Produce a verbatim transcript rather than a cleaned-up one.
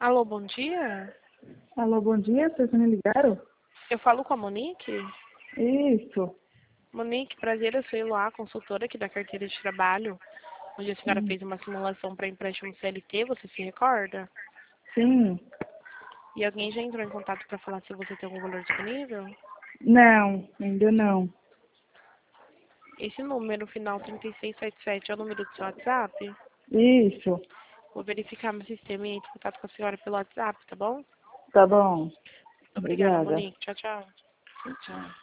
Alô, bom dia? Alô, bom dia, vocês me ligaram? Eu falo com a Monique? Isso. Monique, prazer, eu sou Eloá, consultora aqui da carteira de trabalho, onde a senhora Hum, fez uma simulação para empréstimo C L T, você se recorda? Sim. E alguém já entrou em contato para falar se você tem algum valor disponível? Não, ainda não. Esse número, final trinta e seis setenta e sete, é o número do seu WhatsApp? Isso. Vou verificar meu sistema e entro em contato com a senhora pelo WhatsApp, tá bom? Tá bom. Obrigada, Obrigada. Monique. Tchau, tchau. Tchau.